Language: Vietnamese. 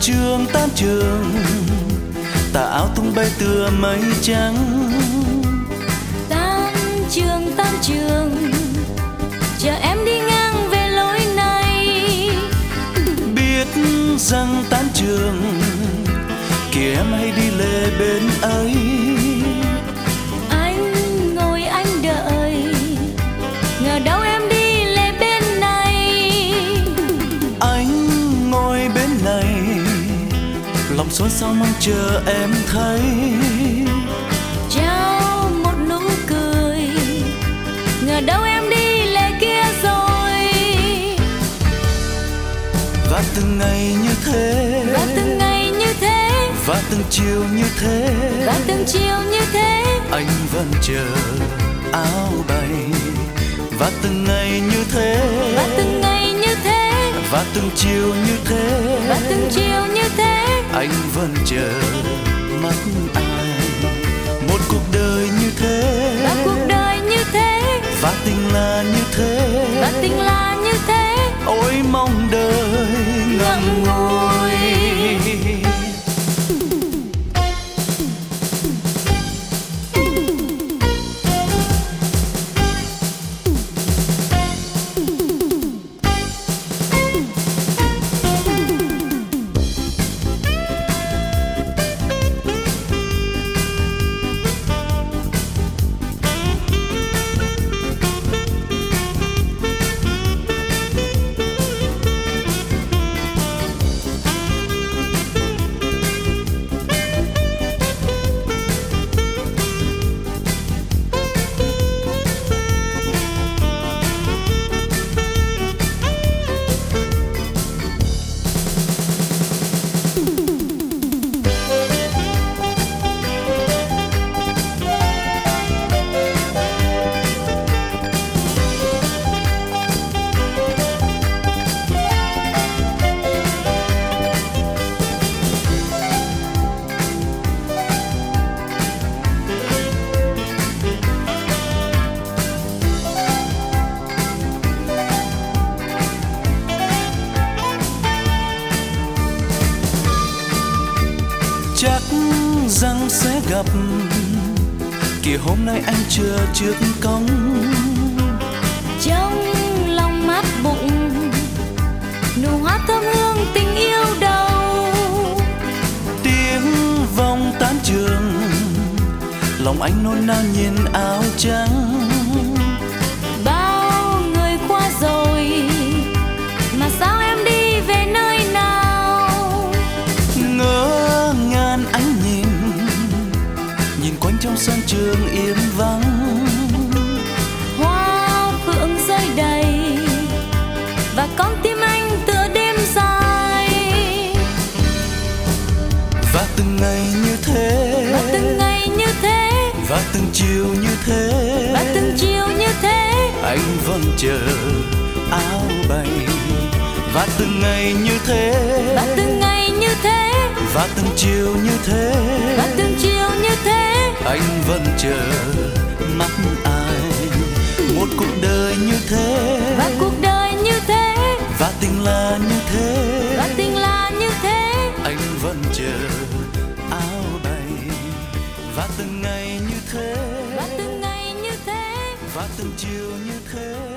trường tan trường, tà áo tung bay tựa mây trắng. Tan trường, chờ em đi ngang về lối này. Biết rằng tan trường, kìa em hay đi lề bên ấy. Anh ngồi anh đợi, ngờ đâu em đi lề bên này. Anh ngồi bên này, lòng xôn xao mong chờ em thấy. Trao một nụ cười, ngờ đâu em đi lề kia rồi. Và từng ngày như thế, Và từng ngày như thế, và từng chiều như thế, và từng chiều như thế, anh vẫn chờ áo bay. Và từng ngày như thế, và từng ngày như thế, và từng chiều như thế, và từng chiều như thế, anh vẫn chờ mắt ai. Một cuộc đời như thế, và cuộc đời như thế, và tình là như thế, và tình là như thế. ôi mong đời ngậm ngùi. Chắc rằng sẽ gặp, kìa hôm nay anh chờ trước cổng. Trong lòng mát bụng, nụ hoa thơm hương tình yêu đầu. Tiếng vòng tan trường, lòng anh nôn nao nhìn áo trắng. Bao người qua rồi, mà sao em đi về nơi nào? Ngỡ ngàng anh nhìn quanh trong sân trường im vắng. Hoa phượng rơi đầy, và con tim anh tựa đêm dài. Và từng ngày như thế, Và từng ngày như thế, và từng chiều như thế, và từng chiều như thế, anh vẫn chờ áo bay. Và từng ngày như thế, và từng ngày như thế, và từng chiều như thế, và từng chiều như thế, anh vẫn chờ mắt ai. Một cuộc đời như thế, và cuộc đời như thế, và tình là như thế, và tình là như thế, anh vẫn chờ áo bay. Và từng ngày như thế, và từng ngày như thế, và từng chiều như thế,